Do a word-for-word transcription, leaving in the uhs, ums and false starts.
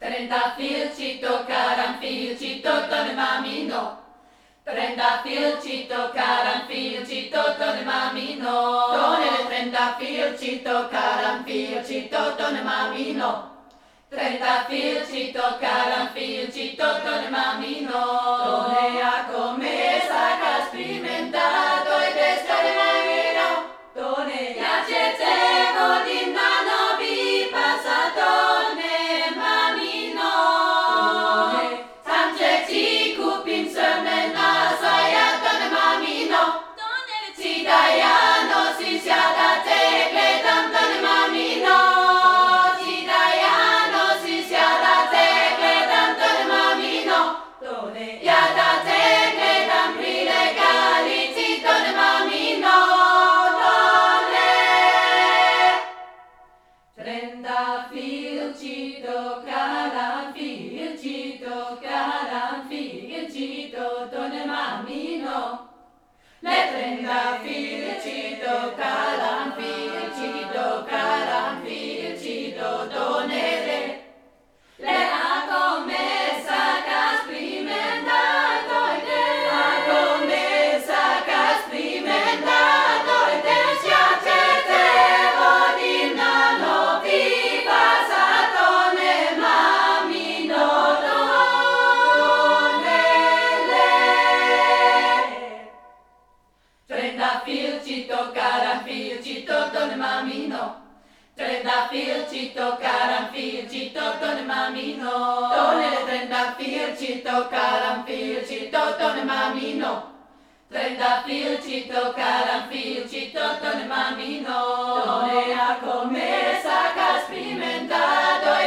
Trentafilcito, caranfilcito, tonne mamino. Trentafilcito, caranfilcito, tonne mamino. Tonne le trentafilcito, caranfilcito, tonne mamino. Trentafilcito, caranfilcito, tonne mamino. Tonne a come saca spimentato e desca de mamino. Tonne piacetevo di nano vi passatone mamino. Tonne tante cupin semena saia tonne mamino. Tonne si daiano si sia da tecle dam tonne mamino. Si daiano si sia da tecle dam tonne mamino. Tonne ya da tecle dam prilegali si tonne mamino. Trentafilcito, caranfilcito, caranfilcito, tonne mamino. Le trentafilcito, caranfilcito, caranfilcito, tonne le. Le ha commessa che sperimentato e te. Ha commessa che sperimentato e te. Si accettavo di nano vi passatone mamino tonne le. Trentafilcito, caranfilcito, tonne mamino. Trentafilcito, caranfilcito, tonne mamino. Tonne le trentafilcito, caranfilcito, tonne mamino. Trentafilcito, caranfilcito, tonne mamino. Tonne a come saca spimentato e